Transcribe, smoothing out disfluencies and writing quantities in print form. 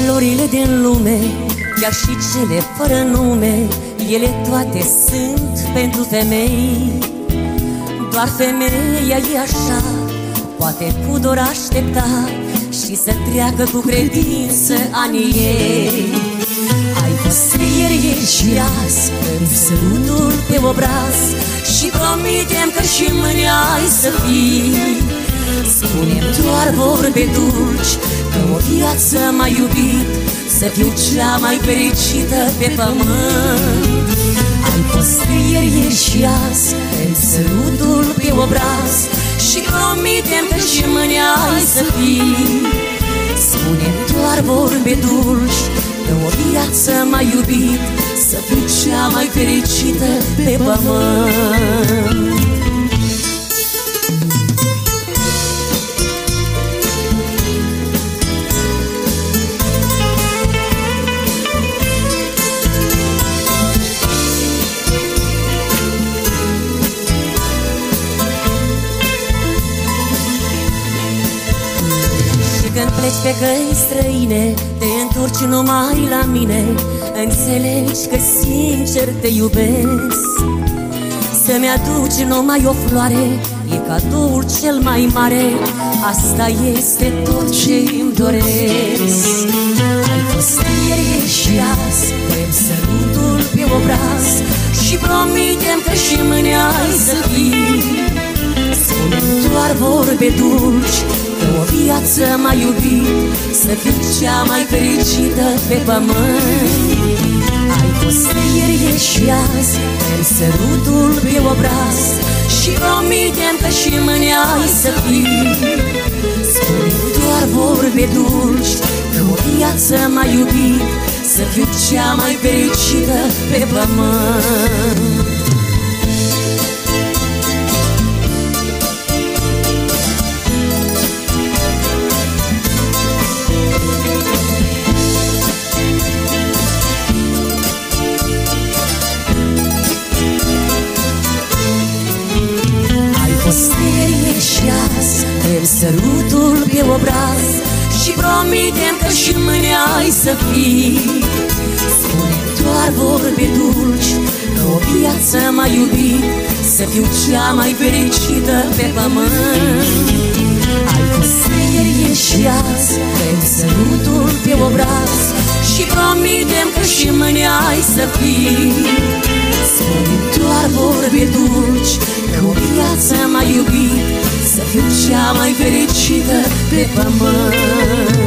Florile din lume, chiar și cele fără nume, ele toate sunt pentru femei. Doar femeia e așa, poate cu dor aștepta și să treacă cu credință anii ei. Ai fost ieri și azi, îmi sărutul pe obraz și promitem că și mâine ai să fii. Spune-mi doar vorbe dulci, că o viață m-ai iubit, să fiu cea mai fericită pe pământ. Ai fost ieri și azi, îmi sărutul pe obraz și promitem că și mâine ai să fii. Spune-mi doar vorbe dulci, că o viață m-ai iubit, să fiu cea mai fericită pe pământ. Când pleci pe căi străine, te întorci numai la mine, înțelegi că sincer te iubesc. Să-mi aduci numai o floare, e cadoul cel mai mare, asta este tot ce-mi doresc. Ai fost ieri și azi, vrem sărutul pe obraz și promitem că și mâine ai să fii. Spune-mi doar vorbe dulci, că o viață m-ai iubit, să fiu cea mai fericită pe pământ. Ai fost ieri și azi, vrem sărutul pe obraz și promitem că și mâine ai să fii. Spune-mi doar vorbe dulci, că o viață m-ai iubit, să fiu cea mai fericită pe pământ. Și azi, vrem sărutul pe obraz și promitem că și mâine ai să fii. Spune-mi doar vorbe dulci, că o viață m-ai iubit, să fiu cea mai fericită pe pământ. Ai fost ieri și azi, vrem sărutul pe obraz și promitem că și mâine ai să fii. Spune-mi doar vorbe dulci, că o viață m-ai iubit, să fiu cea mai fericită pe pământ.